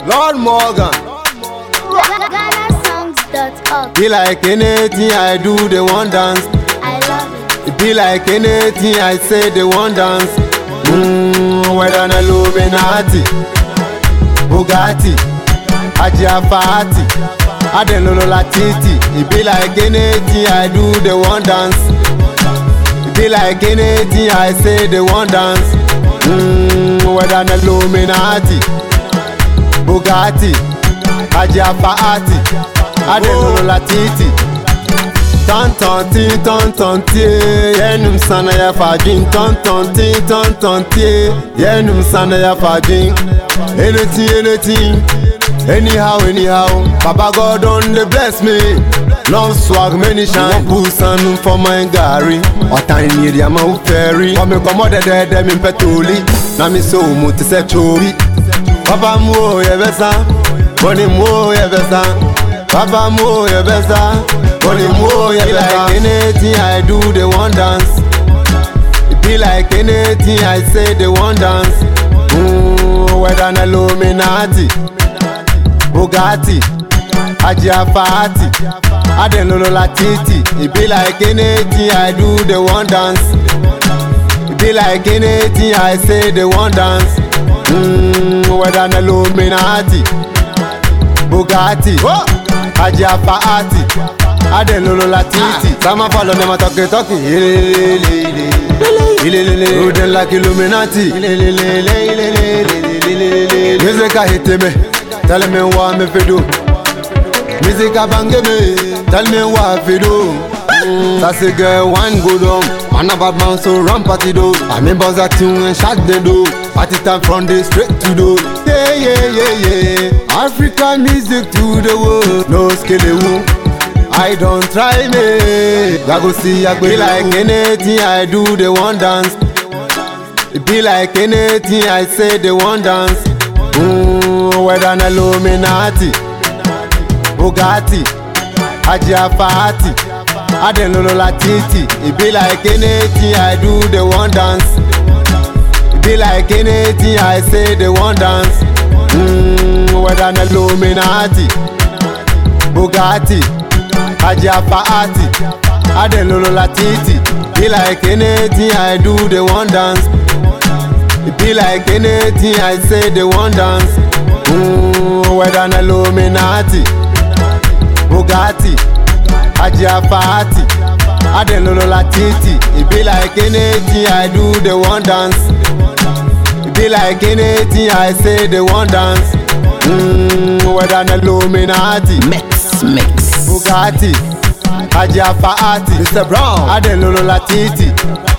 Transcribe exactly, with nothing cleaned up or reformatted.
Lord Morgan. Ghana songs dot org. Be like anything I do, they want dance. I love it. It be like anything I say, they want dance. Mmm, whether an Illuminati, Bugatti, Ajiafati, Adelolo Latiti. It be like anything I do, they want dance. It be like anything I say, they want dance. Mmm, whether an Illuminati, Bugatti, Ajiafati, Adelolo Latiti. Ton ton ti ton ton ti, yenum sana ya fajin. Ton ton ti ton ton ti, yenum sana ya fajin. Anything, anything, anyhow, anyhow. Baba God only bless me. Long swag, many shine. One pusan for my gari. Otani ni ya ma uferi. Wame kwa mode de de mi petuli. Na mi so mu ti se chobi. Baba mu ye besa, boni mu ye besa. Papa mo ye besa, boni mo ye besa. Like anything I do, they want dance. It be like anything I say, they want dance. Mmm, whether an Illuminati, Bugatti, Ajiafati, Adelolo Latiti. It be like anything I do, they want dance. It be like anything I say, they want dance. Mmm, whether an Illuminati, Bugatti, oh! Ajiafati, Adelolo Latiti. Sama follow them a talkie talkie. Ilelele, ilelele. Who them like Illuminati? Music a hit me, tell me what me fi do. Music a bang me, tell me what fi do. That's a girl one go down, man a bad man so run party do. I mean buzz a tune and shot the do. Party time from the straight to do. Yeah yeah yeah yeah. African music to the world, no skelewu. I don't try me. I go see I be like anything I do, they want dance. It be like anything I say, they want dance. Mmm, whether an Illuminati, Bugatti, Ajiafati, Adelolo Latiti. It be like anything I do, they want dance. It be like anything I say, they want dance. Mmm, whether an Illuminati, Bugatti, Ajiafati, Adelolo Latiti. Be like anything I do, they want dance. It be like anything I say, they want dance. Mmm, whether an Illuminati, Bugatti, Ajiafati, Adelolo Latiti. It be like anything I do, they want dance. It be like anything I say, they want dance. Mmm, whether an Illuminati, Mix, mix. Bugatti, Ajiafati, Mister Brown, Adelolo Latiti.